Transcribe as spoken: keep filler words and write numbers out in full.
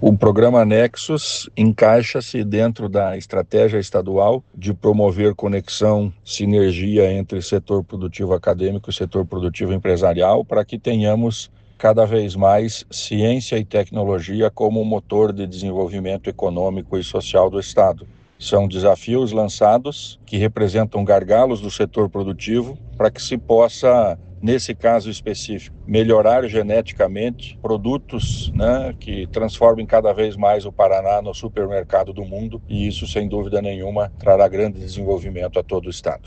O programa Nexus encaixa-se dentro da estratégia estadual de promover conexão, sinergia entre setor produtivo acadêmico e setor produtivo empresarial, para que tenhamos cada vez mais ciência e tecnologia como motor de desenvolvimento econômico e social do Estado. São desafios lançados que representam gargalos do setor produtivo para que se possa, nesse caso específico, melhorar geneticamente produtos, né, que transformem cada vez mais o Paraná no supermercado do mundo, e isso, sem dúvida nenhuma, trará grande desenvolvimento a todo o Estado.